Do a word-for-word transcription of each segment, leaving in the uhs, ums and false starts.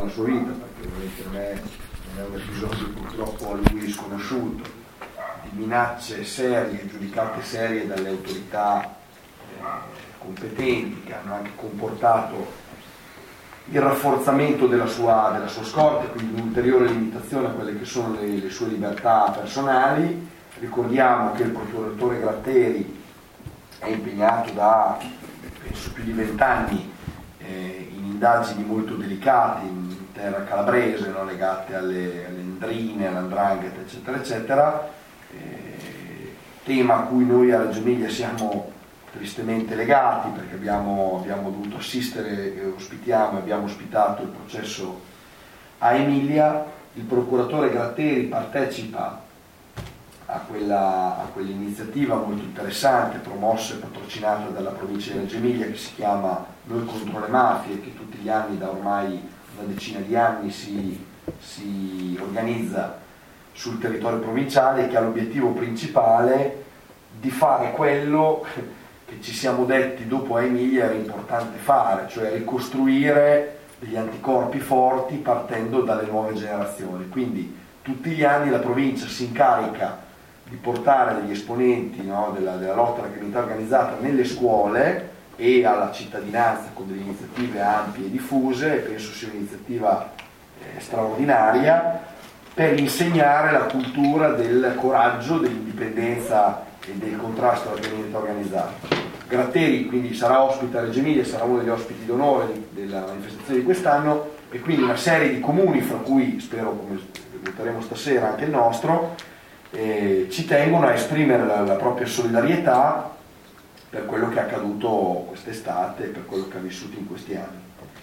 nella sua vita, perché ovviamente non è, non è un episodio purtroppo a lui sconosciuto, di minacce serie, giudicate serie dalle autorità eh, competenti, che hanno anche comportato il rafforzamento della sua, della sua scorta, quindi un'ulteriore limitazione a quelle che sono le, le sue libertà personali. Ricordiamo che il procuratore Gratteri è impegnato da, penso, più di vent'anni eh, in indagini molto delicate in terra calabrese, no? Legate alle, alle endrine, all'andrangheta, eccetera, eccetera. Eh, tema a cui noi a Reggio Emilia siamo tristemente legati, perché abbiamo, abbiamo dovuto assistere e ospitiamo e abbiamo ospitato il processo a Emilia. Il procuratore Gratteri partecipa a, quella, a quell'iniziativa molto interessante, promossa e patrocinata dalla provincia di Reggio Emilia, che si chiama Noi contro le mafie, che tutti gli anni, da ormai una decina di anni, si, si organizza sul territorio provinciale, che ha l'obiettivo principale di fare quello che ci siamo detti dopo a Emilia era importante fare, cioè ricostruire degli anticorpi forti partendo dalle nuove generazioni. Quindi tutti gli anni la provincia si incarica di portare degli esponenti, no, della, della lotta alla criminalità organizzata nelle scuole e alla cittadinanza con delle iniziative ampie e diffuse, e penso sia un'iniziativa eh, straordinaria, per insegnare la cultura del coraggio, dell'indipendenza e del contrasto alla criminalità organizzata. Gratteri quindi sarà ospite a Reggio Emilia, sarà uno degli ospiti d'onore della manifestazione di quest'anno, e quindi una serie di comuni, fra cui spero, come voteremo stasera, anche il nostro, eh, ci tengono a esprimere la, la propria solidarietà per quello che è accaduto quest'estate e per quello che ha vissuto in questi anni.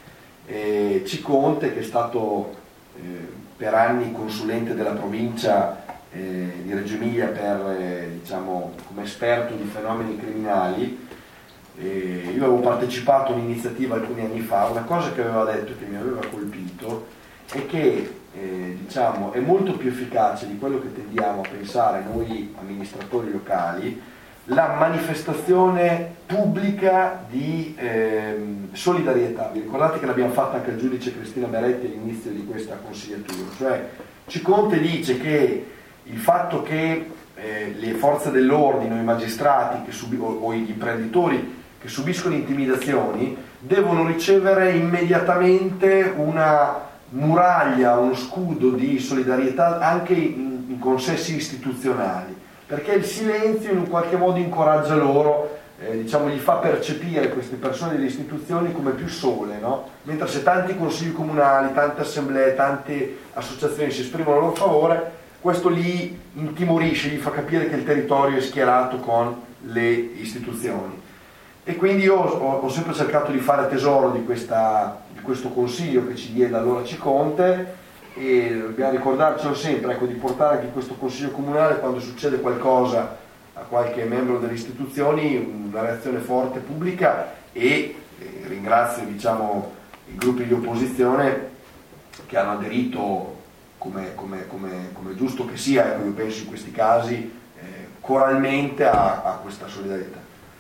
E Ciconte, che è stato eh, per anni consulente della provincia eh, di Reggio Emilia per, eh, diciamo, come esperto di fenomeni criminali, eh, io avevo partecipato a un'iniziativa alcuni anni fa. Una cosa che aveva detto e che mi aveva colpito è che eh, diciamo, è molto più efficace di quello che tendiamo a pensare noi amministratori locali la manifestazione pubblica di ehm, solidarietà. Vi ricordate che l'abbiamo fatta anche al giudice Cristina Beretti all'inizio di questa consigliatura? Cioè Ciconte dice che il fatto che eh, le forze dell'ordine o i magistrati che subi- o, o gli imprenditori che subiscono intimidazioni devono ricevere immediatamente una muraglia, uno scudo di solidarietà anche in, in consessi istituzionali, perché il silenzio in un qualche modo incoraggia loro, eh, diciamo, gli fa percepire queste persone delle istituzioni come più sole, no? Mentre se tanti consigli comunali, tante assemblee, tante associazioni si esprimono a loro favore, questo li intimorisce, gli fa capire che il territorio è schierato con le istituzioni. E quindi io ho, ho sempre cercato di fare tesoro di, questa, di questo consiglio che ci diede allora Ciconte, e dobbiamo ricordarcelo sempre, ecco, di portare anche in questo consiglio comunale, quando succede qualcosa a qualche membro delle istituzioni, una reazione forte pubblica, e eh, ringrazio, diciamo, i gruppi di opposizione che hanno aderito, come, come, come, come giusto che sia, ecco, io penso in questi casi eh, coralmente a, a questa solidarietà.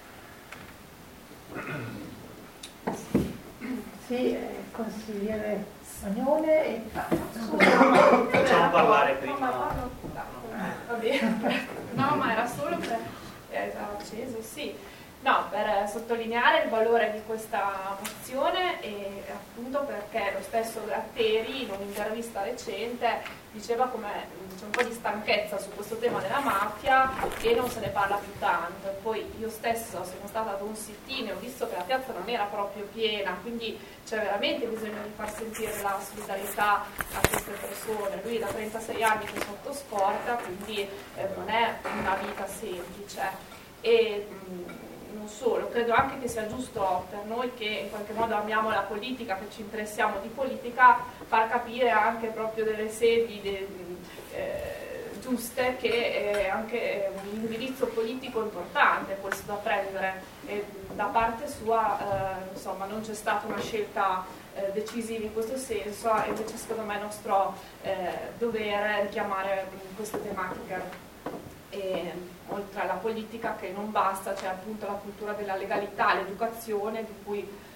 Sì, eh, consigliere Sagnone e facciamo parlare prima. No, va bene. No, ma era solo per era acceso, sì. No, per sottolineare il valore di questa mozione, e appunto perché lo stesso Gratteri in un'intervista recente diceva come c'è un po' di stanchezza su questo tema della mafia e non se ne parla più tanto. Poi io stesso sono stata ad un sit-in e ho visto che la piazza non era proprio piena, quindi c'è veramente bisogno di far sentire la solidarietà a queste persone. Lui da trentasei anni che è sotto scorta, quindi eh, non è una vita semplice. E mh, non solo, credo anche che sia giusto per noi che in qualche modo amiamo la politica, che ci interessiamo di politica, far capire anche proprio delle sedi de, eh, giuste che è anche un indirizzo politico importante questo da prendere, e da parte sua eh, insomma non c'è stata una scelta eh, decisiva in questo senso, e invece secondo me è nostro eh, dovere richiamare queste tematiche. E, oltre alla politica, che non basta, c'è appunto la cultura della legalità, l'educazione, di cui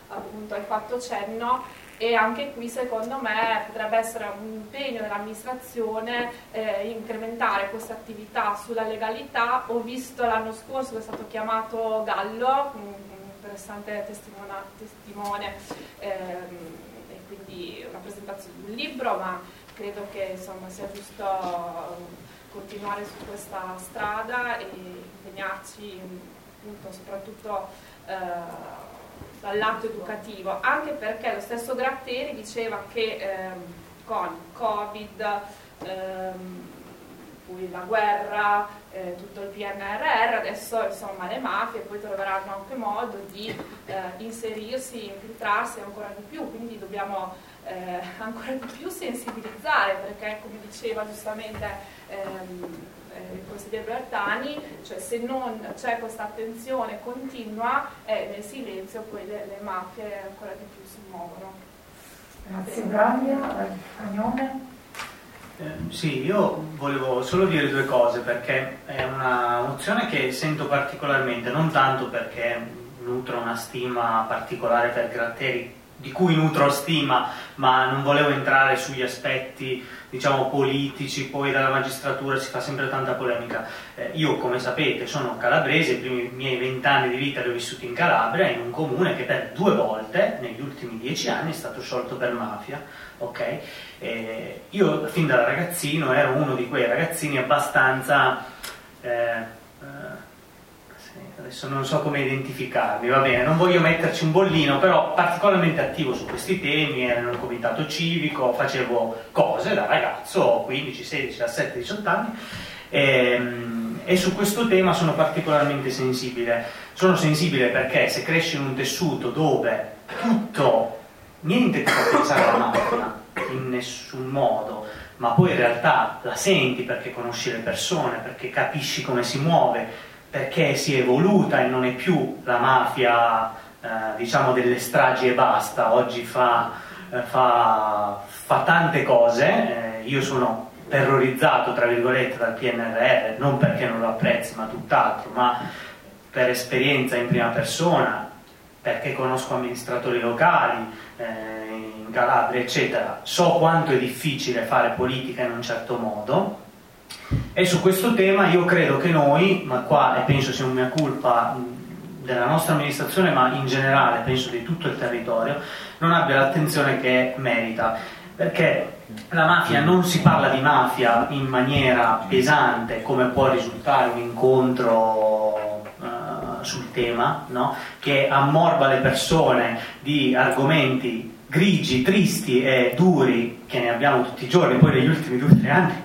appunto hai fatto cenno, e anche qui secondo me potrebbe essere un impegno dell'amministrazione eh, incrementare questa attività sulla legalità. Ho visto l'anno scorso che è stato chiamato Gallo, un interessante testimone, testimone ehm, e quindi una presentazione di un libro, ma credo che insomma sia giusto continuare su questa strada e impegnarci appunto soprattutto eh, dal lato educativo, anche perché lo stesso Gratteri diceva che ehm, con il Covid, ehm, poi la guerra, eh, tutto il P N R R, adesso insomma le mafie poi troveranno anche modo di eh, inserirsi, infiltrarsi ancora di più, quindi dobbiamo eh, ancora di più sensibilizzare, perché come diceva giustamente ehm, il consigliere Bertani, cioè se non c'è questa attenzione continua eh, nel silenzio poi le, le mafie ancora di più si muovono. Grazie Gaia. Agnone? Eh, sì, io volevo solo dire due cose, perché è una mozione che sento particolarmente, non tanto perché nutro una stima particolare per Gratteri, di cui nutro stima, ma non volevo entrare sugli aspetti, diciamo, politici, poi dalla magistratura si fa sempre tanta polemica. Eh, io, come sapete, sono calabrese, i primi miei vent'anni di vita li ho vissuti in Calabria, in un comune che per due volte, negli ultimi dieci anni, è stato sciolto per mafia, ok? Eh, io, fin da ragazzino, ero uno di quei ragazzini abbastanza... Eh, adesso non so come identificarmi, va bene, non voglio metterci un bollino, però particolarmente attivo su questi temi, ero in un comitato civico, facevo cose da ragazzo, quindici, sedici, diciassette, diciotto anni, e, e su questo tema sono particolarmente sensibile. Sono sensibile perché se cresci in un tessuto dove tutto, niente ti fa pensare alla mafia, in nessun modo, ma poi in realtà la senti perché conosci le persone, perché capisci come si muove, perché si è evoluta e non è più la mafia eh, diciamo delle stragi e basta, oggi fa, eh, fa, fa tante cose, eh, io sono terrorizzato tra virgolette dal P N R R, non perché non lo apprezzi ma tutt'altro, ma per esperienza in prima persona, perché conosco amministratori locali eh, in Calabria eccetera, so quanto è difficile fare politica in un certo modo. E su questo tema io credo che noi, ma qua e penso sia una mia colpa della nostra amministrazione, ma in generale penso di tutto il territorio, non abbia l'attenzione che merita, perché la mafia non si parla di mafia in maniera pesante come può risultare un incontro uh, sul tema, no? Che ammorba le persone di argomenti grigi, tristi e duri che ne abbiamo tutti i giorni, poi negli ultimi due o tre anni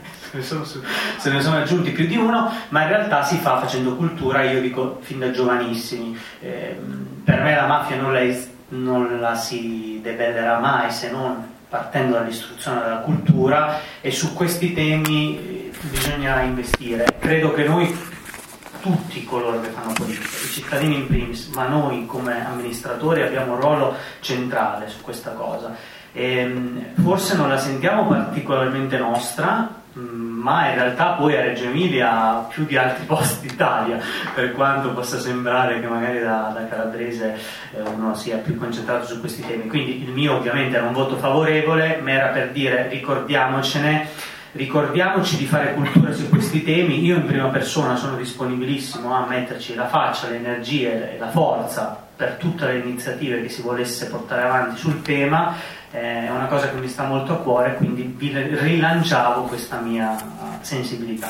se ne sono aggiunti più di uno, ma in realtà si fa facendo cultura, io dico fin da giovanissimi. Eh, per me la mafia non la, non la si debellerà mai se non partendo dall'istruzione della cultura, e su questi temi eh, bisogna investire. Credo che noi tutti coloro che fanno politica, i cittadini in primis, ma noi come amministratori abbiamo un ruolo centrale su questa cosa. E, forse non la sentiamo particolarmente nostra, ma in realtà poi a Reggio Emilia più di altri posti d'Italia, per quanto possa sembrare che magari da, da calabrese eh, uno sia più concentrato su questi temi. Quindi il mio ovviamente era un voto favorevole, ma era per dire ricordiamocene, ricordiamoci di fare cultura su questi temi. Io in prima persona sono disponibilissimo a metterci la faccia, le energie e la forza per tutte le iniziative che si volesse portare avanti sul tema. È una cosa che mi sta molto a cuore, quindi vi rilanciavo questa mia sensibilità.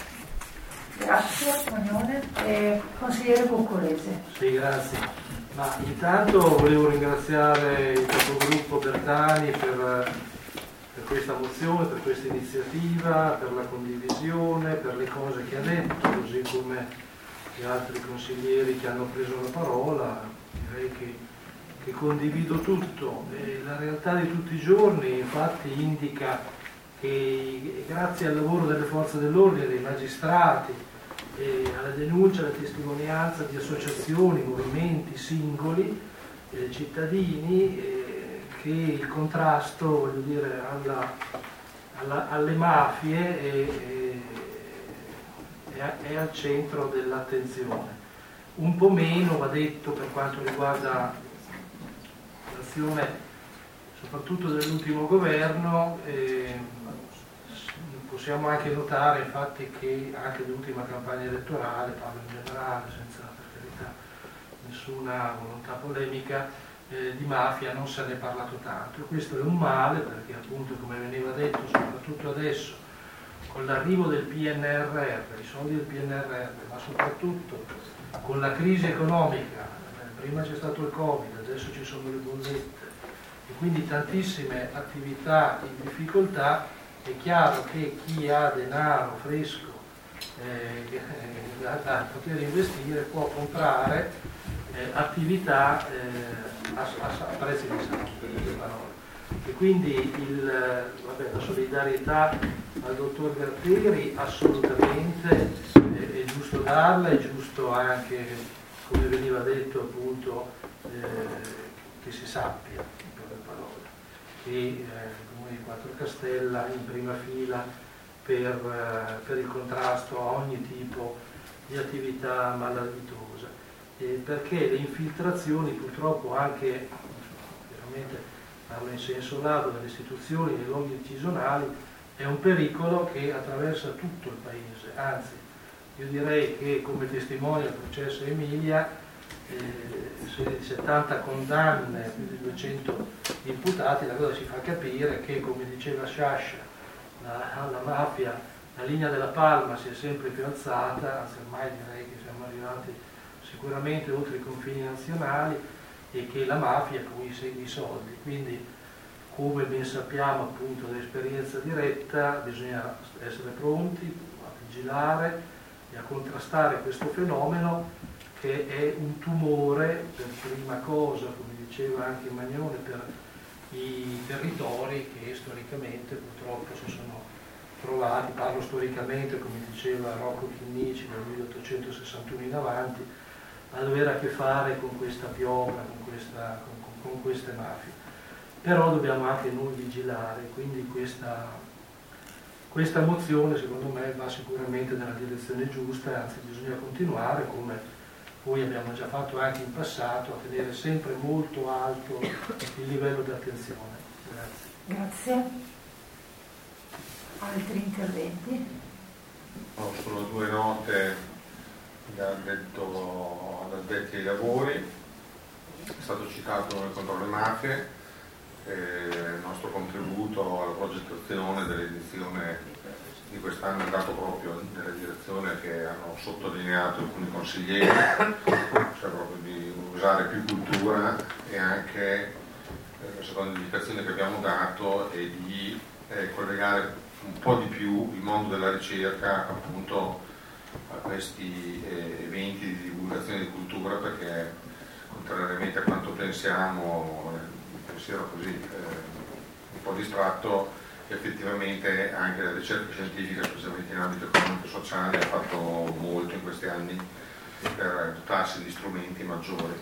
Grazie, Magnone. Eh, consigliere Coccolese. Sì, grazie. Ma intanto volevo ringraziare il capogruppo Bertani per, per questa mozione, per questa iniziativa, per la condivisione, per le cose che ha detto, così come gli altri consiglieri che hanno preso la parola. Direi che che condivido tutto. E la realtà di tutti i giorni infatti indica che grazie al lavoro delle forze dell'ordine, dei magistrati, e alla denuncia, alla testimonianza di associazioni, movimenti, singoli, eh, cittadini, eh, che il contrasto, voglio dire, alla, alla, alle mafie è, è, è al centro dell'attenzione. Un po' meno, va detto, per quanto riguarda l'azione soprattutto dell'ultimo governo. Eh, possiamo anche notare infatti che anche l'ultima campagna elettorale, parlo in generale senza per carità nessuna volontà polemica, eh, di mafia non se ne è parlato tanto, e questo è un male perché appunto, come veniva detto, soprattutto adesso con l'arrivo del P N R R, i soldi del P N R R, ma soprattutto con la crisi economica, eh, prima c'è stato il Covid, adesso ci sono le bollette e quindi tantissime attività in difficoltà, è chiaro che chi ha denaro fresco eh, da, da poter investire può comprare eh, attività eh, a, a, a prezzi di sangue, per le parole. E quindi il, vabbè, la solidarietà al dottor Garteri assolutamente eh, è giusto darla, è giusto anche, come veniva detto appunto, eh, che si sappia, per le parole, che eh, il Comune di Quattrocastella in prima fila per, eh, per il contrasto a ogni tipo di attività malavitosa, eh, perché le infiltrazioni purtroppo anche, veramente parlo in senso largo, delle istituzioni, nei luoghi decisionali, è un pericolo che attraversa tutto il paese, anzi io direi che, come testimonia il processo Emilia, eh, settanta condanne, più di duecento imputati, la cosa ci fa capire che, come diceva Sciascia, la, la mafia, la linea della palma si è sempre più alzata, anzi ormai direi che siamo arrivati sicuramente oltre i confini nazionali, e che la mafia poi segue i soldi. Quindi, come ben sappiamo appunto da esperienza diretta, bisogna essere pronti a vigilare e a contrastare questo fenomeno, che è un tumore per prima cosa, come diceva anche Magnone, per i territori che storicamente purtroppo si sono trovati, parlo storicamente come diceva Rocco Chinnici dal milleottocentosessantuno in avanti, ad avere a che fare con questa piovra, con, questa, con, con queste mafie. Però dobbiamo anche noi vigilare, quindi questa, questa mozione secondo me va sicuramente nella direzione giusta, anzi bisogna continuare, come poi abbiamo già fatto anche in passato, a tenere sempre molto alto il livello di attenzione. Grazie. Grazie. Altri interventi? Ho solo due note da detto addetti ai lavori. È stato citato nel controllo alle mafie, eh, il nostro contributo alla progettazione dell'edizione di quest'anno è andato proprio nella direzione che hanno sottolineato alcuni consiglieri, cioè proprio di usare più cultura, e anche eh, la seconda indicazione che abbiamo dato è di eh, collegare un po' di più il mondo della ricerca appunto a questi eh, eventi di divulgazione di cultura, perché contrariamente a quanto pensiamo, il pensiero così eh, un po' distratto, effettivamente anche la ricerca scientifica, specialmente in ambito economico e sociale, ha fatto molto in questi anni per dotarsi di strumenti maggiori.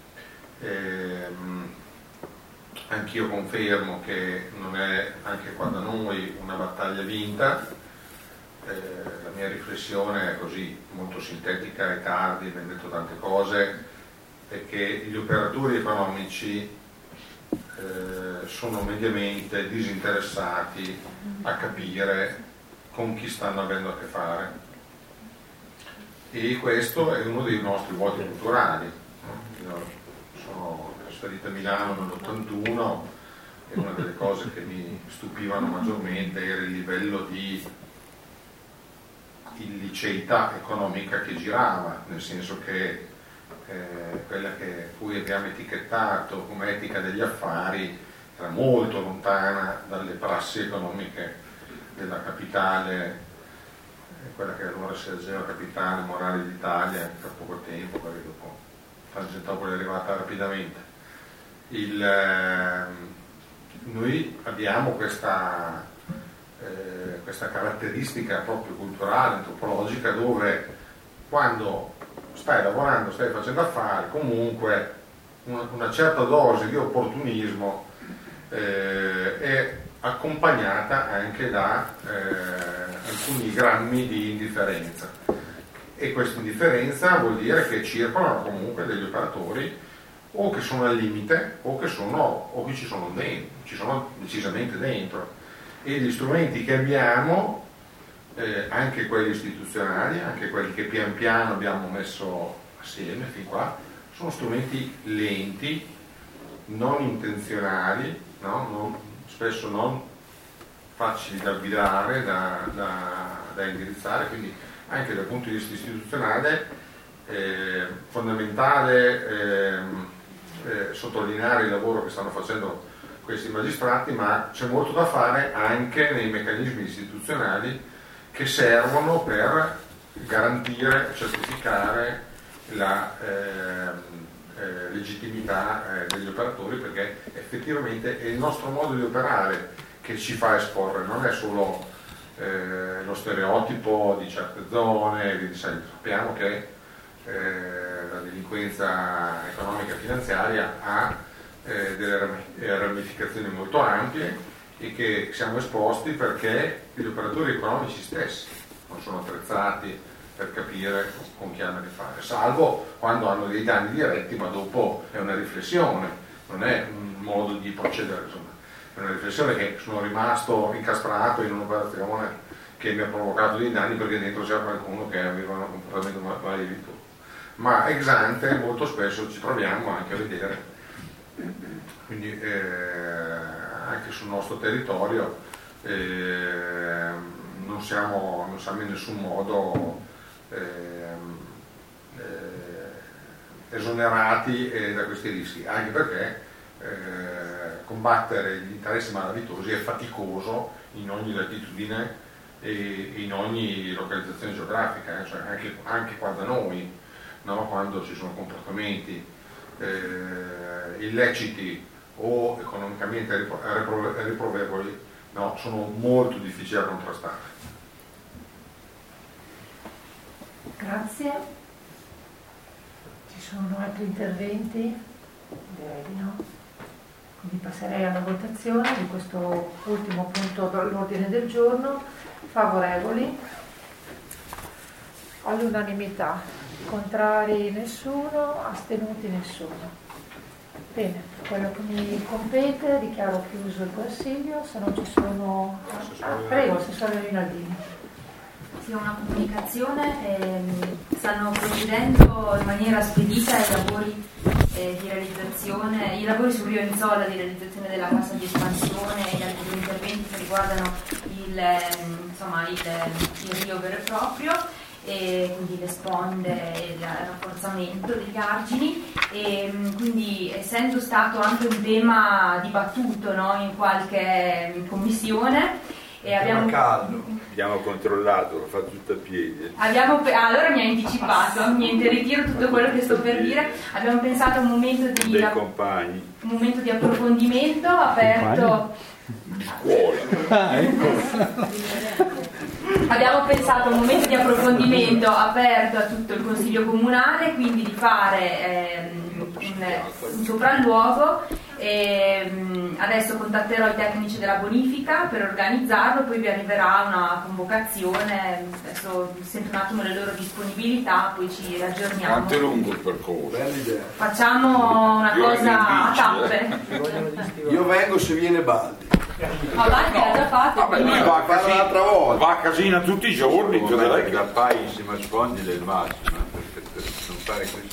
Ehm, anch'io confermo che non è anche qua da noi una battaglia vinta. Eh, la mia riflessione è così molto sintetica e tardi, mi hanno detto tante cose, è che gli operatori economici eh, sono mediamente disinteressati a capire con chi stanno avendo a che fare, e questo è uno dei nostri vuoti culturali. Io sono trasferito a Milano nell'ottantuno e una delle cose che mi stupivano maggiormente era il livello di illiceità economica che girava, nel senso che eh, quella che poi abbiamo etichettato come etica degli affari era molto lontana dalle prassi economiche della capitale, eh, quella che allora si leggeva Capitale Morale d'Italia per poco tempo, poi dopo Tangentopoli è arrivata rapidamente. Il, eh, noi abbiamo questa Eh, questa caratteristica proprio culturale, antropologica, dove quando stai lavorando, stai facendo affari, comunque una, una certa dose di opportunismo eh, è accompagnata anche da eh, alcuni grammi di indifferenza, e questa indifferenza vuol dire che circolano comunque degli operatori o che sono al limite o che, sono, o che ci, sono dentro, ci sono decisamente dentro. E gli strumenti che abbiamo, eh, anche quelli istituzionali, anche quelli che pian piano abbiamo messo assieme fin qua, sono strumenti lenti, non intenzionali, no? non, spesso non facili da guidare, da, da, da indirizzare, quindi anche dal punto di vista istituzionale è fondamentale eh, eh, sottolineare il lavoro che stanno facendo questi magistrati, ma c'è molto da fare anche nei meccanismi istituzionali che servono per garantire e certificare la eh, eh, legittimità eh, degli operatori, perché effettivamente è il nostro modo di operare che ci fa esporre, non è solo eh, lo stereotipo di certe zone, quindi sappiamo che eh, la delinquenza economica e finanziaria ha eh, delle ramificazioni molto ampie e che siamo esposti perché gli operatori economici stessi non sono attrezzati per capire con chi hanno a che fare, salvo quando hanno dei danni diretti, ma dopo è una riflessione, non è un modo di procedere, insomma. È una riflessione che sono rimasto incastrato in un'operazione che mi ha provocato dei danni perché dentro c'era qualcuno che aveva un comportamento maledetto. Ma ex ante molto spesso ci troviamo anche a vedere, quindi eh, anche sul nostro territorio eh, non, siamo, non siamo in nessun modo eh, eh, esonerati eh, da questi rischi, anche perché Eh, combattere gli interessi malavitosi è faticoso in ogni latitudine e in ogni localizzazione geografica, eh? Cioè anche, anche qua da noi, no? Quando ci sono comportamenti eh, illeciti o economicamente ripro- riprovevoli, no? Sono molto difficili da contrastare. Grazie. Ci sono altri interventi? Direi di no. Quindi passerei alla votazione di questo ultimo punto dell'ordine del giorno. Favorevoli? All'unanimità. Contrari nessuno, astenuti nessuno. Bene, quello che mi compete, dichiaro chiuso il Consiglio, se non ci sono... Ah, prego, Assessore Rinaldini. Sì, una comunicazione, ehm, stanno procedendo in maniera spedita i lavori eh, di realizzazione, i lavori sul Rio Inzolla di realizzazione della cassa di espansione e altri interventi che riguardano il, ehm, insomma, il, il Rio vero e proprio, e quindi le sponde e il rafforzamento degli argini, e quindi essendo stato anche un tema dibattuto, no, in qualche commissione, e abbiamo caldo. Abbiamo controllato, l'ho fatto tutto a piedi. Abbiamo, allora mi ha anticipato, niente, ritiro tutto quello che sto per dire. Abbiamo pensato a un momento di, dei compagni. Un momento di approfondimento aperto. Di scuola. Ah, ecco. Abbiamo pensato a un momento di approfondimento aperto a tutto il Consiglio Comunale, quindi di fare ehm, un, un sopralluogo. E, um, adesso contatterò i tecnici della bonifica per organizzarlo, poi vi arriverà una convocazione, adesso sento un attimo le loro disponibilità, poi ci aggiorniamo. Quanto è lungo il percorso? Facciamo una Io cosa a bici, tappe. Eh. Io vengo se viene Baldi. Ma Baldi l'ha già fatto. Vabbè, lui va a casina, l'altra volta. va a casina tutti i giorni. La paisima sfondi del massimo, per non fare così.